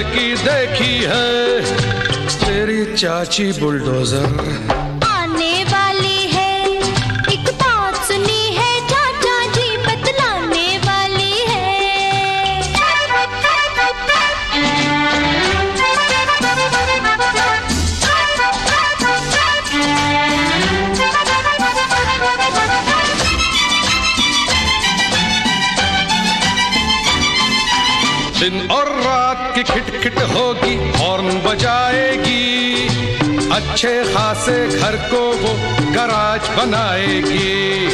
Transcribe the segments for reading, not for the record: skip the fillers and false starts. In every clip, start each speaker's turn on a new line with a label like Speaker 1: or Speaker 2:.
Speaker 1: लड़की देखी है, तेरी चाची बुलडोजर।
Speaker 2: आने वाली है, एक बात सुनी है, चाचा जी बतलाने वाली है।
Speaker 1: दिन और रात की खिटखिट होगी, हॉर्न बजाएगी, अच्छे खासे घर को वो गराज बनाएगी।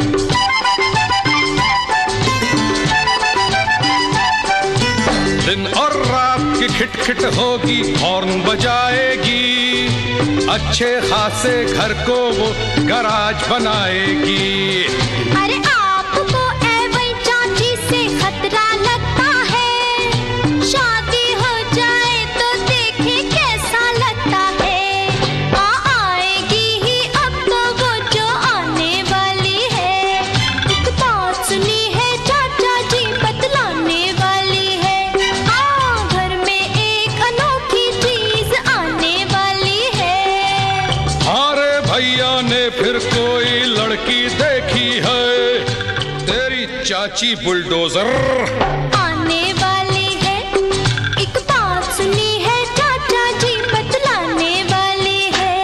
Speaker 1: दिन और रात की खिटखिट होगी, हॉर्न बजाएगी, अच्छे खासे घर को वो गराज बनाएगी।
Speaker 2: अरे आपको एवं चाची से खतरा लगता है, शादी हो जाए तो देखे कैसा लगता है। आएगी ही अब तो वो जो आने वाली है, एक बात सुनी है, चाचा जी बतलाने वाली है। घर में एक अनोखी चीज आने वाली है।
Speaker 1: अरे भैया ने फिर कोई लड़की देखी है, तेरी चाची बुलडोजर।
Speaker 2: आने वाली है, एक बात सुनी है, चाचा जी बतलाने वाली है।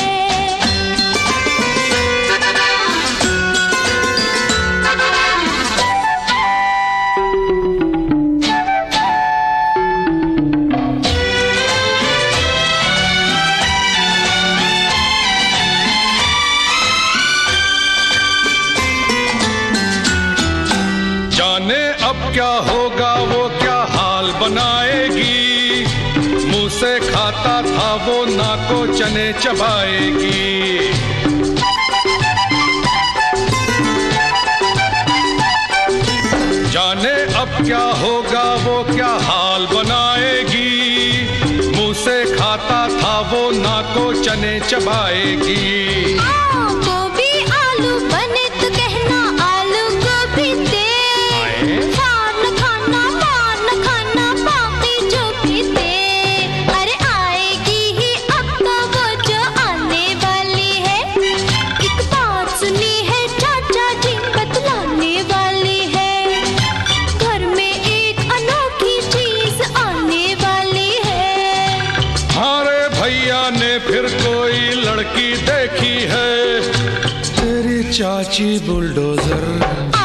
Speaker 1: जाने अब क्या होगा, वो क्या हाल बनाएगी, मुंह से खाता था वो नाको चने चबाएगी। जाने अब क्या होगा, वो क्या हाल बनाएगी, मुंह से खाता था वो नाको चने चबाएगी।
Speaker 2: गोभी आलू बने तो कहना आलू गोभी दे, मार न खाना बाकी जो भी दे। अरे आएगी ही अब तो वो जो आने वाली है, एक बात सुनी है, चाचा जी बतलाने वाली है। घर में एक अनोखी चीज आने वाली है।
Speaker 1: अरे भैया ने फिर कोई लड़की देखी है, तेरी चाची बुलडोजर।